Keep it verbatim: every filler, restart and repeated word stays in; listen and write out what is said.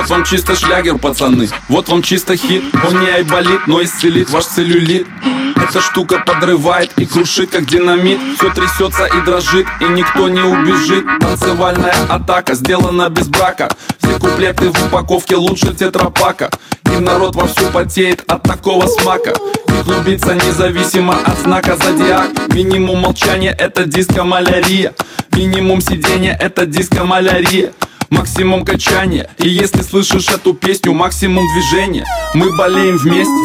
Вот вам чисто шлягер, пацаны, вот вам чисто хит. Он не айболит, но исцелит ваш целлюлит. Эта штука подрывает и крушит, как динамит. Все трясется и дрожит, и никто не убежит. Танцевальная атака сделана без брака. Все куплеты в упаковке лучше тетрапака. И народ вовсю потеет от такого смака. И клубится независимо от знака зодиак. Минимум молчания — это диско-малярия. Минимум сидения — это диско-малярия. Максимум качания. И если слышишь эту песню, максимум движения. Мы болеем вместе,